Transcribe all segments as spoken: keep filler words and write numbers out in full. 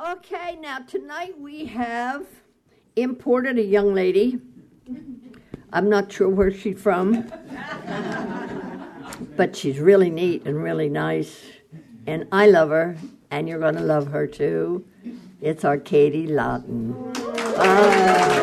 Okay, now tonight we have imported a young lady. I'm not sure where she's from, but she's really neat and really nice, and I love her, and you're going to love her too. It's our Katie Lawton. Uh,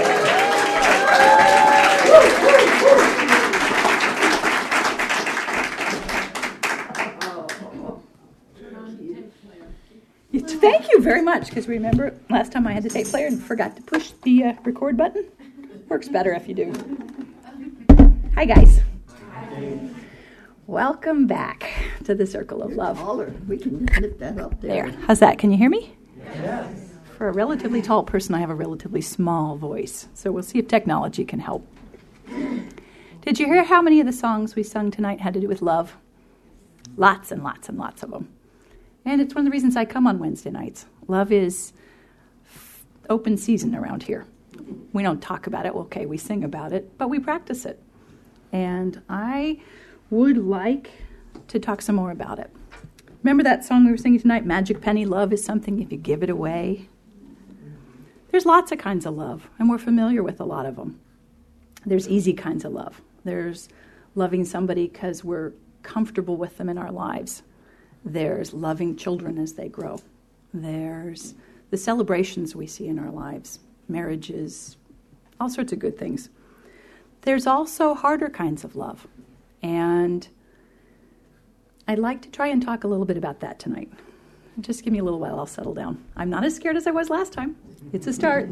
Thank you very much, because remember last time I had the tape player and forgot to push the uh, record button? Works better if you do. Hi, guys. Hi. Welcome back to the Circle of Love. Taller. We can lift that up there. There. How's that? Can you hear me? Yes. For a relatively tall person, I have a relatively small voice, so we'll see if technology can help. Did you hear how many of the songs we sung tonight had to do with love? Lots and lots and lots of them. And it's one of the reasons I come on Wednesday nights. Love is f- open season around here. We don't talk about it. Okay, we sing about it, but we practice it. And I would like to talk some more about it. Remember that song we were singing tonight, Magic Penny? Love is something if you give it away. There's lots of kinds of love, and we're familiar with a lot of them. There's easy kinds of love. There's loving somebody because we're comfortable with them in our lives. There's loving children as they grow. There's the celebrations we see in our lives, marriages, all sorts of good things. There's also harder kinds of love. And I'd like to try and talk a little bit about that tonight. Just give me a little while, I'll settle down. I'm not as scared as I was last time. It's a start.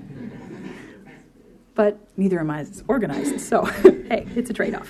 But neither am I as organized, so hey, it's a trade-off.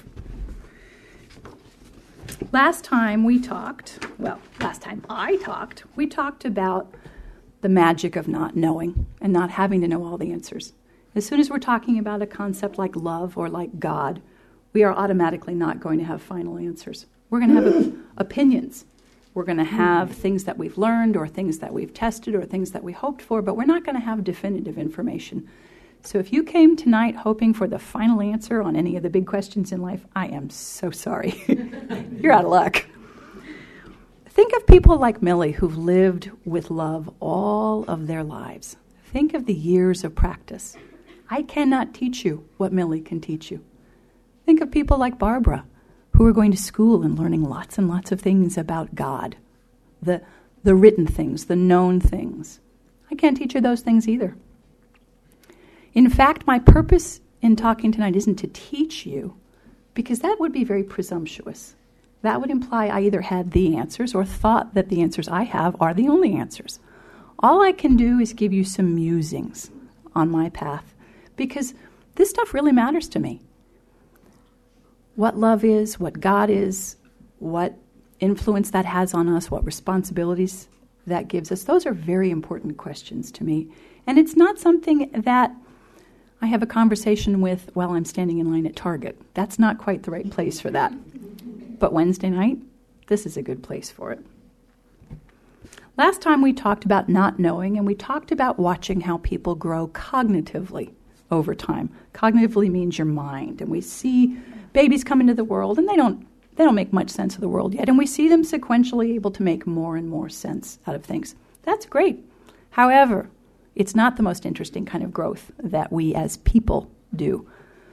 Last time we talked, well, last time I talked, we talked about the magic of not knowing and not having to know all the answers. As soon as we're talking about a concept like love or like God, we are automatically not going to have final answers. We're going to have opinions. We're going to have things that we've learned or things that we've tested or things that we hoped for, but we're not going to have definitive information. So if you came tonight hoping for the final answer on any of the big questions in life, I am so sorry. You're out of luck. Think of people like Millie who've lived with love all of their lives. Think of the years of practice. I cannot teach you what Millie can teach you. Think of people like Barbara who are going to school and learning lots and lots of things about God, the, the written things, the known things. I can't teach you those things either. In fact, my purpose in talking tonight isn't to teach you, because that would be very presumptuous. That would imply I either had the answers or thought that the answers I have are the only answers. All I can do is give you some musings on my path, because this stuff really matters to me. What love is, what God is, what influence that has on us, what responsibilities that gives us, those are very important questions to me. And it's not something that I have a conversation with while I'm standing in line at Target. That's not quite the right place for that. But Wednesday night, this is a good place for it. Last time we talked about not knowing, and we talked about watching how people grow cognitively over time. Cognitively means your mind. And we see babies come into the world, and they don't they don't make much sense of the world yet. And we see them sequentially able to make more and more sense out of things. That's great. However, it's not the most interesting kind of growth that we as people do.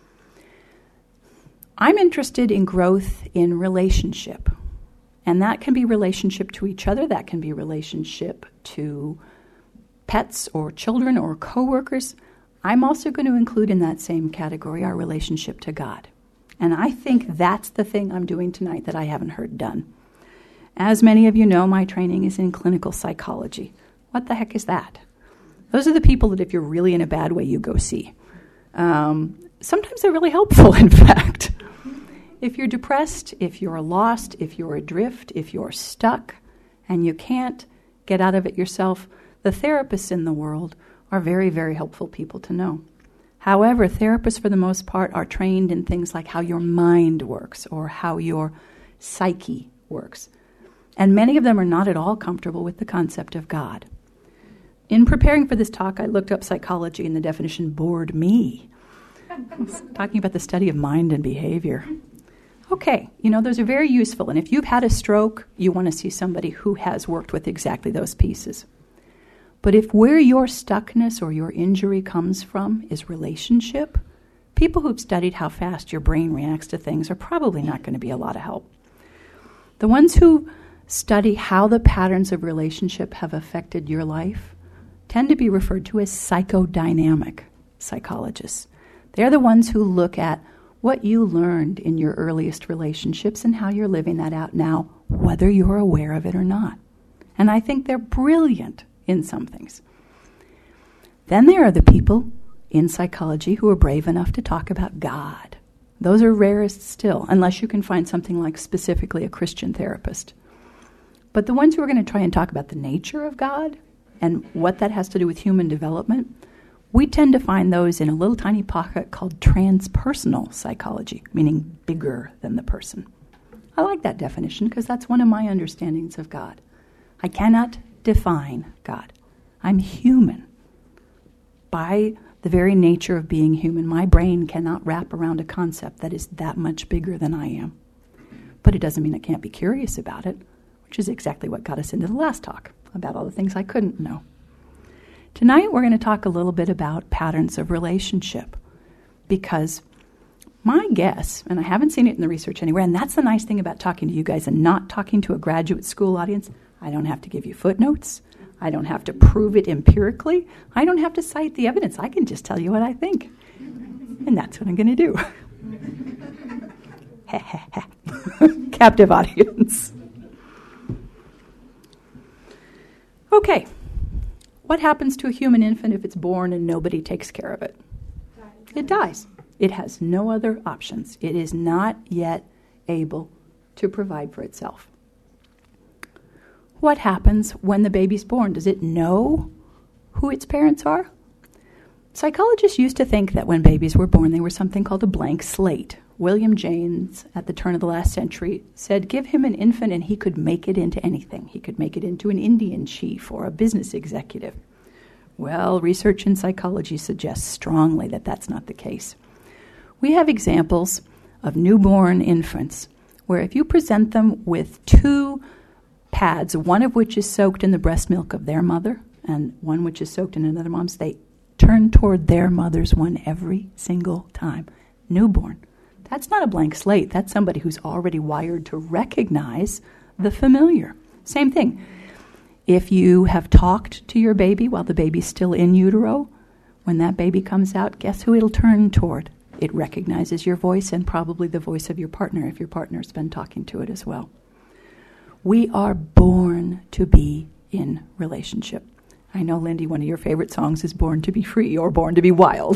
I'm interested in growth in relationship. And that can be relationship to each other. That can be relationship to pets or children or coworkers. I'm also going to include in that same category our relationship to God. And I think that's the thing I'm doing tonight that I haven't heard done. As many of you know, my training is in clinical psychology. What the heck is that? Those are the people that if you're really in a bad way, you go see. Um, sometimes they're really helpful, in fact. If you're depressed, if you're lost, if you're adrift, if you're stuck, and you can't get out of it yourself, the therapists in the world are very, very helpful people to know. However, therapists, for the most part, are trained in things like how your mind works or how your psyche works. And many of them are not at all comfortable with the concept of God. In preparing for this talk, I looked up psychology, and the definition bored me. It's talking about the study of mind and behavior. Okay, you know, those are very useful. And if you've had a stroke, you want to see somebody who has worked with exactly those pieces. But if where your stuckness or your injury comes from is relationship, people who've studied how fast your brain reacts to things are probably not going to be a lot of help. The ones who study how the patterns of relationship have affected your life tend to be referred to as psychodynamic psychologists. They're the ones who look at what you learned in your earliest relationships and how you're living that out now, whether you're aware of it or not. And I think they're brilliant in some things. Then there are the people in psychology who are brave enough to talk about God. Those are rarest still, unless you can find something like specifically a Christian therapist. But the ones who are going to try and talk about the nature of God and what that has to do with human development, we tend to find those in a little tiny pocket called transpersonal psychology, meaning bigger than the person. I like that definition because that's one of my understandings of God. I cannot define God. I'm human. By the very nature of being human, my brain cannot wrap around a concept that is that much bigger than I am. But it doesn't mean I can't be curious about it, which is exactly what got us into the last talk, about all the things I couldn't know. Tonight we're going to talk a little bit about patterns of relationship, because my guess, and I haven't seen it in the research anywhere, and that's the nice thing about talking to you guys and not talking to a graduate school audience, I don't have to give you footnotes. I don't have to prove it empirically. I don't have to cite the evidence. I can just tell you what I think. And that's what I'm going to do. Captive audience. Okay. What happens to a human infant if it's born and nobody takes care of it? It dies. It has no other options. It is not yet able to provide for itself. What happens when the baby's born? Does it know who its parents are? Psychologists used to think that when babies were born, they were something called a blank slate. William James, at the turn of the last century, said, give him an infant and he could make it into anything. He could make it into an Indian chief or a business executive. Well, research in psychology suggests strongly that that's not the case. We have examples of newborn infants where if you present them with two pads, one of which is soaked in the breast milk of their mother and one which is soaked in another mom's, they turn toward their mother's one every single time. Newborn. That's not a blank slate. That's somebody who's already wired to recognize the familiar. Same thing. If you have talked to your baby while the baby's still in utero, when that baby comes out, guess who it'll turn toward? It recognizes your voice and probably the voice of your partner if your partner's been talking to it as well. We are born to be in relationship. I know, Lindy, one of your favorite songs is Born to be Free or Born to be Wild.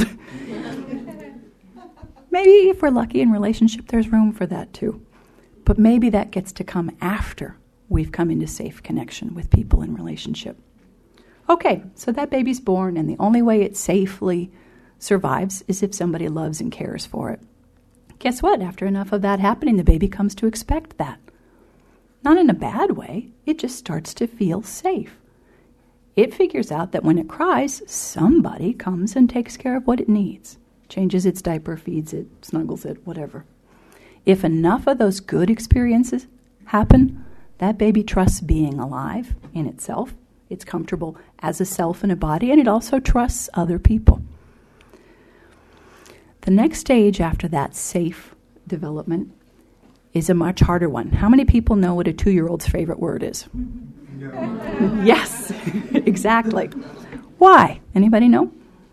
Maybe if we're lucky in relationship, there's room for that too. But maybe that gets to come after we've come into safe connection with people in relationship. Okay, so that baby's born, and the only way it safely survives is if somebody loves and cares for it. Guess what? After enough of that happening, the baby comes to expect that. Not in a bad way. It just starts to feel safe. It figures out that when it cries, somebody comes and takes care of what it needs. Changes its diaper, feeds it, snuggles it, whatever. If enough of those good experiences happen, that baby trusts being alive in itself. It's comfortable as a self in a body, and it also trusts other people. The next stage after that safe development is a much harder one. How many people know what a two-year-old's favorite word is? Yeah. Yes, exactly. Why? Anybody know?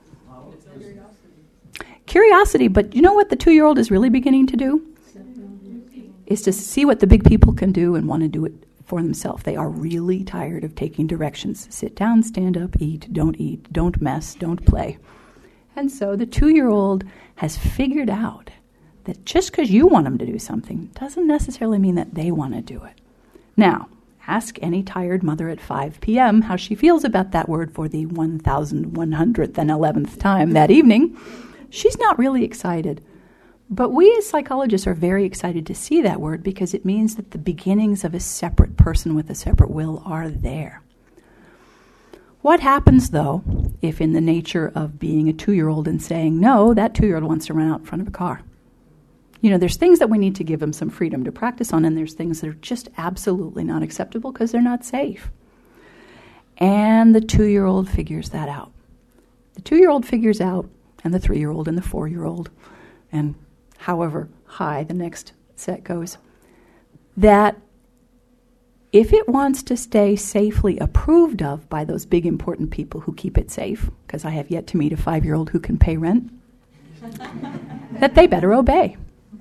Curiosity, but you know what the two-year-old is really beginning to do? Is to see what the big people can do and want to do it for themselves. They are really tired of taking directions. Sit down, stand up, eat, don't eat, don't mess, don't play. And so the two-year-old has figured out that just because you want them to do something doesn't necessarily mean that they want to do it. Now, ask any tired mother at five p.m. how she feels about that word for the one thousand one hundred eleventh time that evening. She's not really excited. But we as psychologists are very excited to see that word because it means that the beginnings of a separate person with a separate will are there. What happens, though, if in the nature of being a two-year-old and saying no, that two-year-old wants to run out in front of a car? You know, there's things that we need to give them some freedom to practice on, and there's things that are just absolutely not acceptable because they're not safe. And the two-year-old figures that out. The two-year-old figures out, and the three-year-old and the four-year-old, and however high the next set goes, that if it wants to stay safely approved of by those big important people who keep it safe, because I have yet to meet a five-year-old who can pay rent, that they better obey.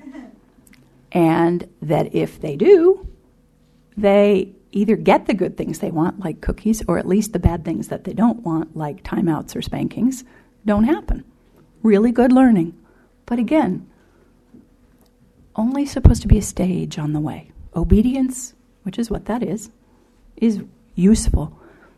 And that if they do, they either get the good things they want, like cookies, or at least the bad things that they don't want, like timeouts or spankings, don't happen. Really good learning. But again, only supposed to be a stage on the way. Obedience, which is what that is, is useful.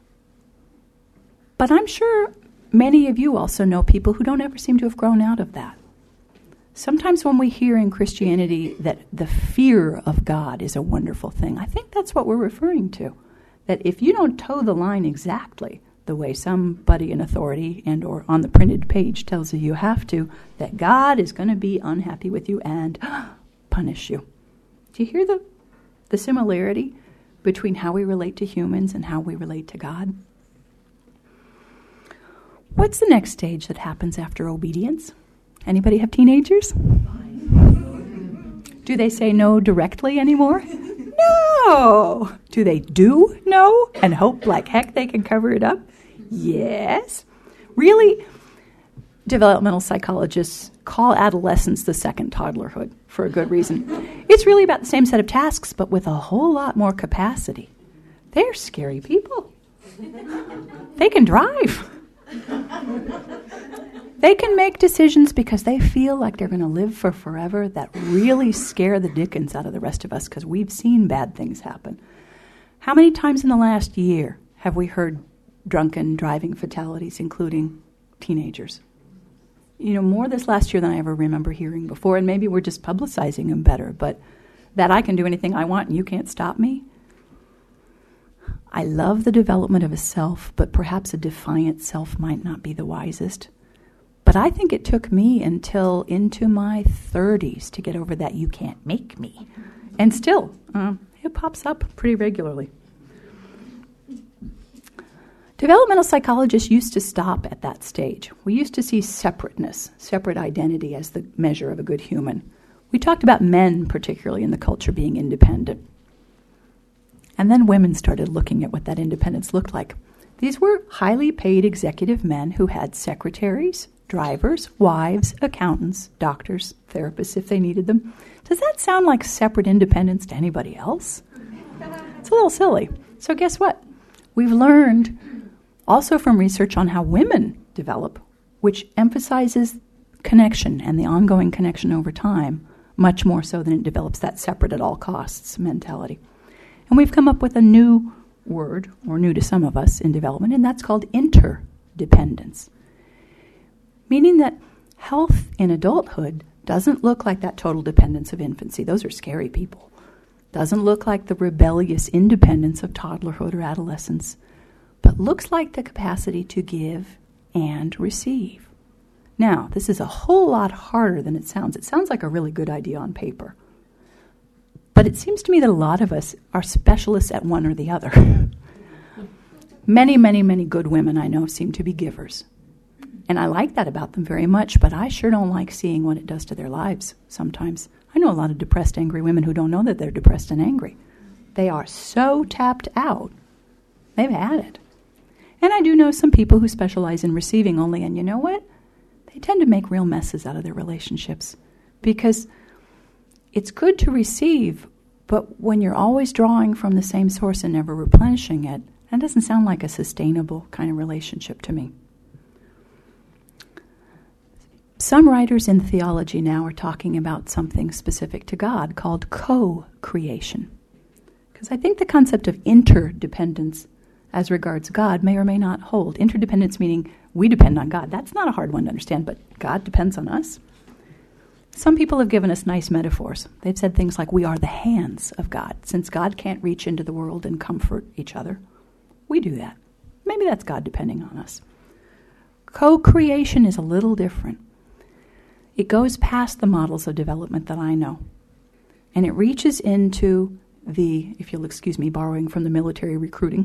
But I'm sure many of you also know people who don't ever seem to have grown out of that. Sometimes when we hear in Christianity that the fear of God is a wonderful thing, I think that's what we're referring to. That if you don't toe the line exactly the way somebody in authority and or on the printed page tells you you have to, that God is going to be unhappy with you and punish you. Do you hear the, the similarity between how we relate to humans and how we relate to God? What's the next stage that happens after obedience? Anybody have teenagers? Do they say no directly anymore? No. Do they do no and hope like heck they can cover it up? Yes. Really, developmental psychologists call adolescence the second toddlerhood for a good reason. It's really about the same set of tasks, but with a whole lot more capacity. They're scary people. They can drive. They can make decisions because they feel like they're going to live for forever that really scare the dickens out of the rest of us because we've seen bad things happen. How many times in the last year have we heard drunken driving fatalities, including teenagers? You know, more this last year than I ever remember hearing before, and maybe we're just publicizing them better, but that I can do anything I want and you can't stop me. I love the development of a self, but perhaps a defiant self might not be the wisest. But I think it took me until into my thirties to get over that you can't make me. And still, uh, it pops up pretty regularly. Developmental psychologists used to stop at that stage. We used to see separateness, separate identity as the measure of a good human. We talked about men, particularly in the culture, being independent. And then women started looking at what that independence looked like. These were highly paid executive men who had secretaries, drivers, wives, accountants, doctors, therapists if they needed them. Does that sound like separate independence to anybody else? It's a little silly. So guess what? We've learned also from research on how women develop, which emphasizes connection and the ongoing connection over time, much more so than it develops that separate at all costs mentality. And we've come up with a new word, or new to some of us in development, and that's called interdependence. Meaning that health in adulthood doesn't look like that total dependence of infancy. Those are scary people. Doesn't look like the rebellious independence of toddlerhood or adolescence, but looks like the capacity to give and receive. Now, this is a whole lot harder than it sounds. It sounds like a really good idea on paper. But it seems to me that a lot of us are specialists at one or the other. Many, many, many good women I know seem to be givers. And I like that about them very much, but I sure don't like seeing what it does to their lives sometimes. I know a lot of depressed, angry women who don't know that they're depressed and angry. They are so tapped out. They've had it. And I do know some people who specialize in receiving only, and you know what? They tend to make real messes out of their relationships because it's good to receive, but when you're always drawing from the same source and never replenishing it, that doesn't sound like a sustainable kind of relationship to me. Some writers in theology now are talking about something specific to God called co-creation. Because I think the concept of interdependence as regards God may or may not hold. Interdependence meaning we depend on God. That's not a hard one to understand, but God depends on us. Some people have given us nice metaphors. They've said things like we are the hands of God. Since God can't reach into the world and comfort each other, we do that. Maybe that's God depending on us. Co-creation is a little different. It goes past the models of development that I know. And it reaches into the, if you'll excuse me borrowing from the military recruiting,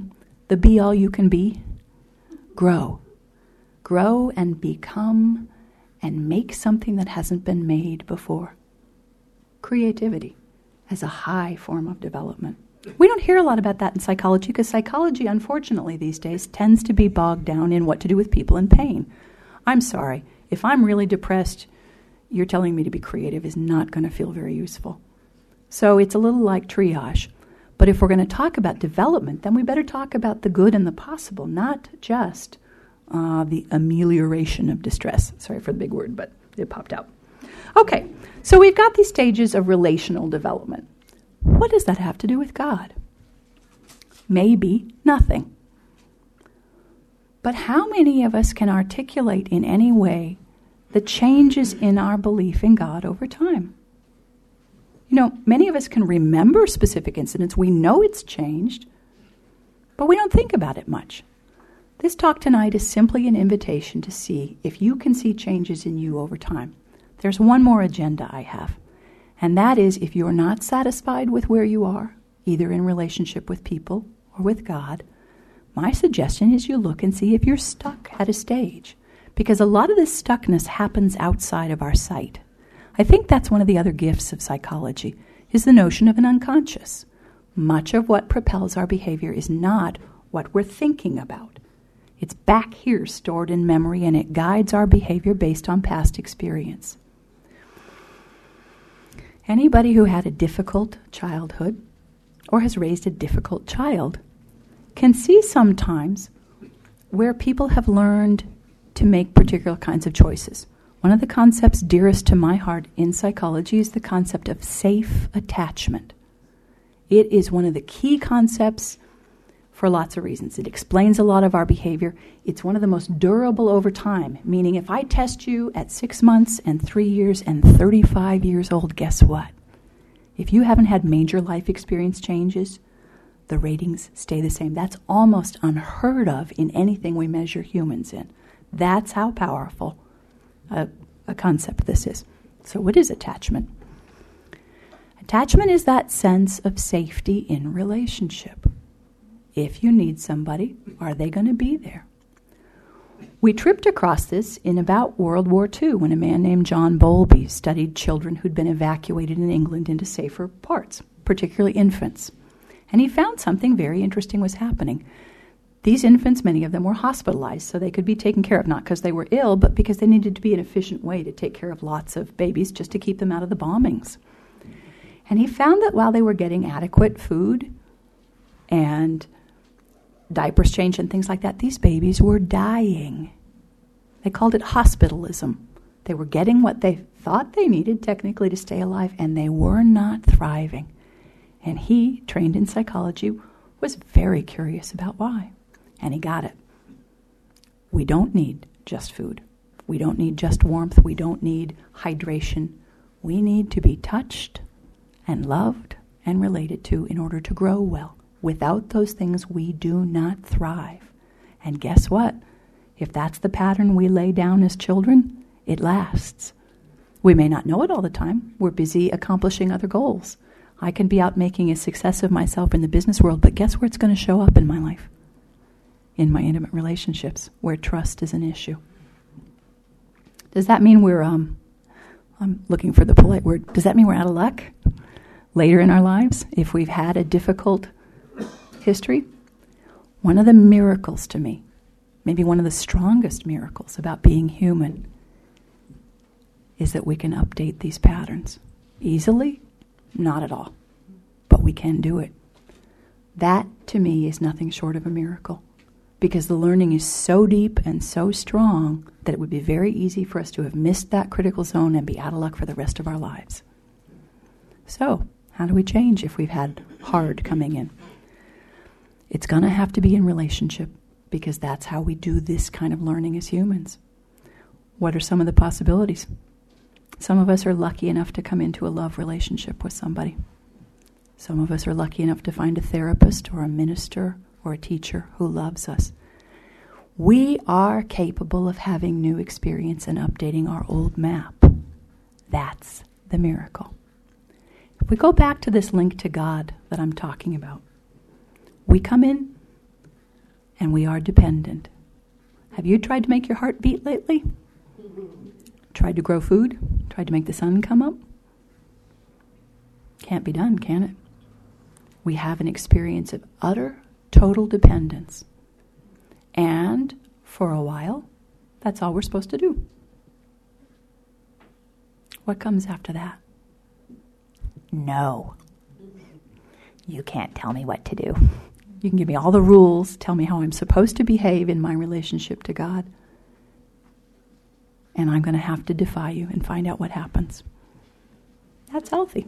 the be-all you can be? Grow. Grow and become and make something that hasn't been made before. Creativity as a high form of development. We don't hear a lot about that in psychology because psychology, unfortunately, these days tends to be bogged down in what to do with people in pain. I'm sorry. If I'm really depressed, you're telling me to be creative is not going to feel very useful. So it's a little like triage. But if we're going to talk about development, then we better talk about the good and the possible, not just uh, the amelioration of distress. Sorry for the big word, but it popped out. Okay, so we've got these stages of relational development. What does that have to do with God? Maybe nothing. But how many of us can articulate in any way the changes in our belief in God over time? You know, many of us can remember specific incidents. We know it's changed, but we don't think about it much. This talk tonight is simply an invitation to see if you can see changes in you over time. There's one more agenda I have, and that is if you're not satisfied with where you are, either in relationship with people or with God, my suggestion is you look and see if you're stuck at a stage, because a lot of this stuckness happens outside of our sight. I think that's one of the other gifts of psychology, is the notion of an unconscious. Much of what propels our behavior is not what we're thinking about. It's back here stored in memory, and it guides our behavior based on past experience. Anybody who had a difficult childhood or has raised a difficult child can see sometimes where people have learned to make particular kinds of choices. One of the concepts dearest to my heart in psychology is the concept of safe attachment. It is one of the key concepts for lots of reasons. It explains a lot of our behavior. It's one of the most durable over time, meaning if I test you at six months and three years and thirty-five years old, guess what? If you haven't had major life experience changes, the ratings stay the same. That's almost unheard of in anything we measure humans in. That's how powerful a, a concept this is. So what is attachment? Attachment is that sense of safety in relationship. If you need somebody, are they going to be there? We tripped across this in about World War Two when a man named John Bowlby studied children who'd been evacuated in England into safer parts, particularly infants. And he found something very interesting was happening. These infants, many of them were hospitalized so they could be taken care of, not because they were ill, but because they needed to be an efficient way to take care of lots of babies just to keep them out of the bombings. And he found that while they were getting adequate food and diapers changed and things like that, these babies were dying. They called it hospitalism. They were getting what they thought they needed technically to stay alive, and they were not thriving. And he, trained in psychology, was very curious about why. And he got it. We don't need just food. We don't need just warmth. We don't need hydration. We need to be touched and loved and related to in order to grow well. Without those things, we do not thrive. And guess what? If that's the pattern we lay down as children, it lasts. We may not know it all the time. We're busy accomplishing other goals. I can be out making a success of myself in the business world, but guess where it's going to show up in my life? In my intimate relationships, where trust is an issue. Does that mean we're, um, I'm looking for the polite word, does that mean we're out of luck later in our lives if we've had a difficult history? One of the miracles to me, maybe one of the strongest miracles about being human, is that we can update these patterns. Easily? Not at all. But we can do it. That, to me, is nothing short of a miracle, because the learning is so deep and so strong that it would be very easy for us to have missed that critical zone and be out of luck for the rest of our lives. So, how do we change if we've had hard coming in? It's going to have to be in relationship, because that's how we do this kind of learning as humans. What are some of the possibilities? Some of us are lucky enough to come into a love relationship with somebody. Some of us are lucky enough to find a therapist or a minister or a teacher who loves us. We are capable of having new experience and updating our old map. That's the miracle. If we go back to this link to God that I'm talking about, we come in and we are dependent. Have you tried to make your heart beat lately? Tried to grow food? Tried to make the sun come up? Can't be done, can it? We have an experience of utter, total dependence. And for a while, that's all we're supposed to do. What comes after that? No. You can't tell me what to do. You can give me all the rules, tell me how I'm supposed to behave in my relationship to God, and I'm going to have to defy you and find out what happens. That's healthy.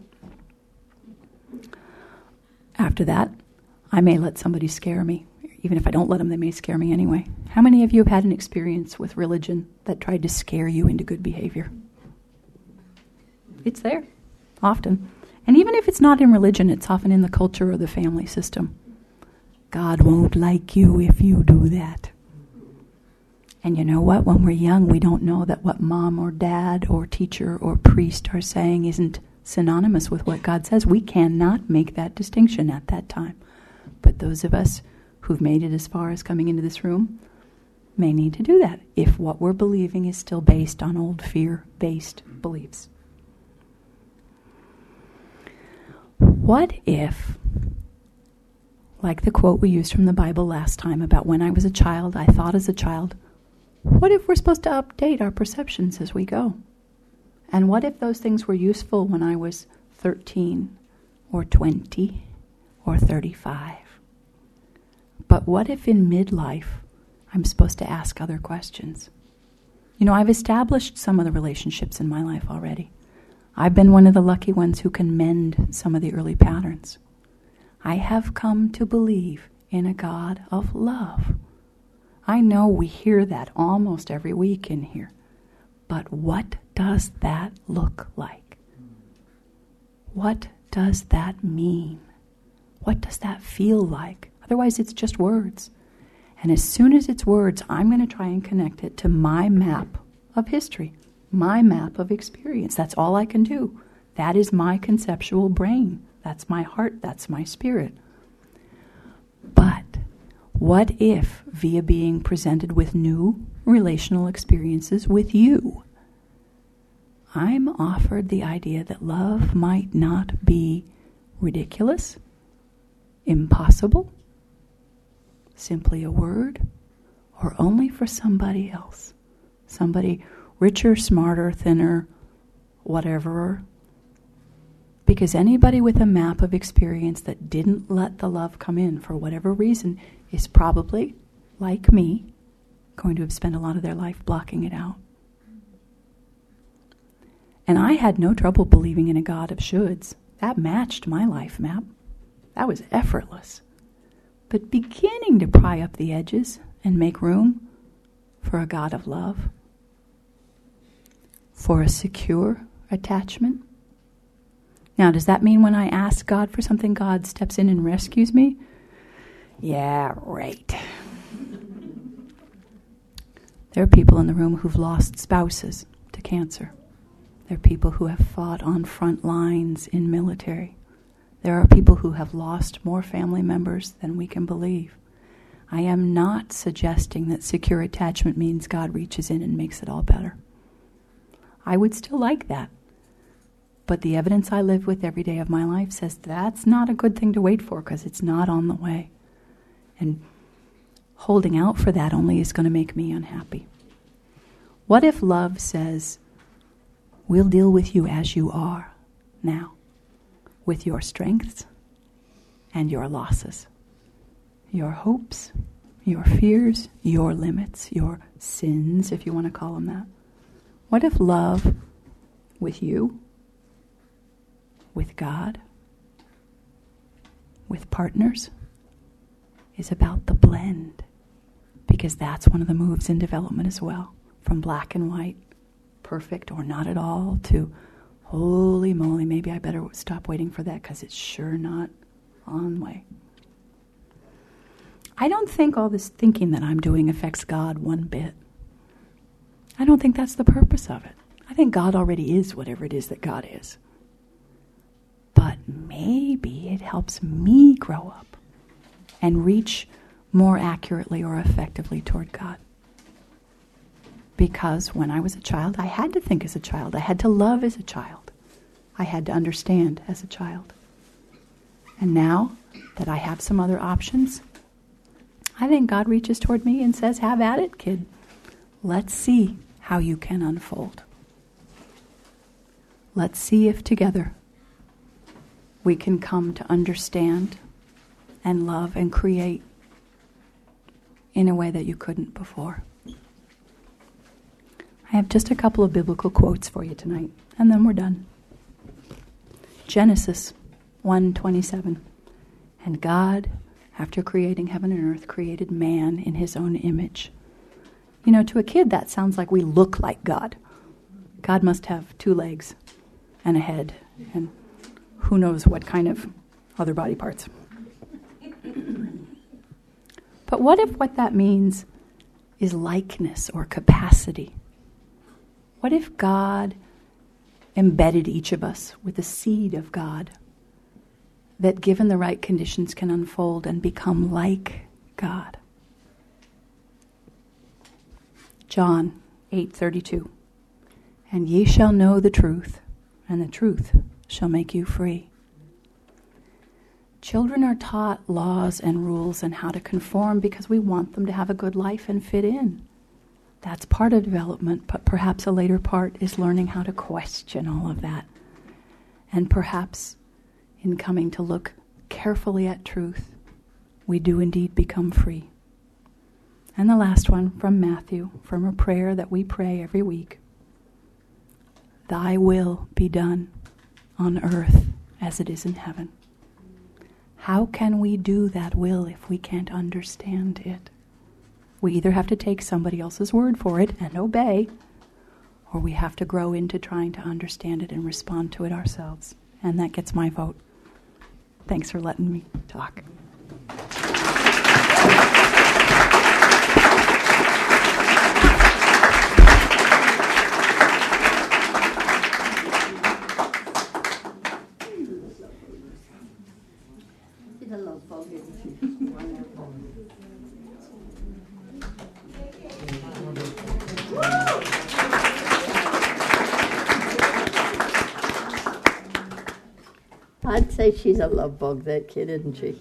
After that, I may let somebody scare me. Even if I don't let them, they may scare me anyway. How many of you have had an experience with religion that tried to scare you into good behavior? It's there, often. And even if it's not in religion, it's often in the culture or the family system. God won't like you if you do that. And you know what? When we're young, we don't know that what mom or dad or teacher or priest are saying isn't synonymous with what God says. We cannot make that distinction at that time. But those of us who've made it as far as coming into this room may need to do that if what we're believing is still based on old fear-based beliefs. What if, like the quote we used from the Bible last time about when I was a child, I thought as a child, what if we're supposed to update our perceptions as we go? And what if those things were useful when I was thirteen or twenty or thirty-five? But what if in midlife I'm supposed to ask other questions? You know, I've established some of the relationships in my life already. I've been one of the lucky ones who can mend some of the early patterns. I have come to believe in a God of love. I know we hear that almost every week in here. But what does that look like? What does that mean? What does that feel like? Otherwise, it's just words. And as soon as it's words, I'm going to try and connect it to my map of history, my map of experience. That's all I can do. That is my conceptual brain. That's my heart. That's my spirit. But what if, via being presented with new relational experiences with you, I'm offered the idea that love might not be ridiculous, impossible, simply a word, or only for somebody else, somebody richer, smarter, thinner, whatever. Because anybody with a map of experience that didn't let the love come in for whatever reason is probably, like me, going to have spent a lot of their life blocking it out. And I had no trouble believing in a God of shoulds. That matched my life map. That was effortless. But beginning to pry up the edges and make room for a God of love, for a secure attachment. Now, does that mean when I ask God for something, God steps in and rescues me? Yeah, right. There are people in the room who've lost spouses to cancer. There are people who have fought on front lines in military. There are people who have lost more family members than we can believe. I am not suggesting that secure attachment means God reaches in and makes it all better. I would still like that. But the evidence I live with every day of my life says that's not a good thing to wait for because it's not on the way. And holding out for that only is going to make me unhappy. What if love says, we'll deal with you as you are now, with your strengths and your losses, your hopes, your fears, your limits, your sins, if you want to call them that. What if love with you, with God, with partners, is about the blend? Because that's one of the moves in development as well. From black and white, perfect or not at all, to holy moly, maybe I better stop waiting for that because it's sure not on way. I don't think all this thinking that I'm doing affects God one bit. I don't think that's the purpose of it. I think God already is whatever it is that God is. But maybe it helps me grow up and reach more accurately or effectively toward God. Because when I was a child, I had to think as a child. I had to love as a child. I had to understand as a child. And now that I have some other options, I think God reaches toward me and says, have at it, kid. Let's see how you can unfold. Let's see if together we can come to understand and love and create in a way that you couldn't before. I have just a couple of biblical quotes for you tonight, and then we're done. Genesis one twenty-seven. And God, after creating heaven and earth, created man in his own image. You know, to a kid that sounds like we look like God. God must have two legs and a head and who knows what kind of other body parts. But what if what that means is likeness or capacity? What if God embedded each of us with the seed of God that, given the right conditions, can unfold and become like God? John eight thirty-two. And ye shall know the truth, and the truth shall make you free. Children are taught laws and rules and how to conform because we want them to have a good life and fit in. That's part of development, but perhaps a later part is learning how to question all of that. And perhaps in coming to look carefully at truth, we do indeed become free. And the last one from Matthew, from a prayer that we pray every week. Thy will be done on earth as it is in heaven. How can we do that will if we can't understand it? We either have to take somebody else's word for it and obey, or we have to grow into trying to understand it and respond to it ourselves. And that gets my vote. Thanks for letting me talk. I'd say she's a love bug, that kid, isn't she?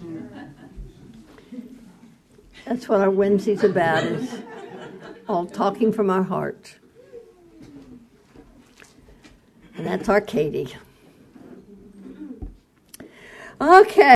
That's what our Wednesday's about, is all talking from our heart. And that's our Katie. Okay.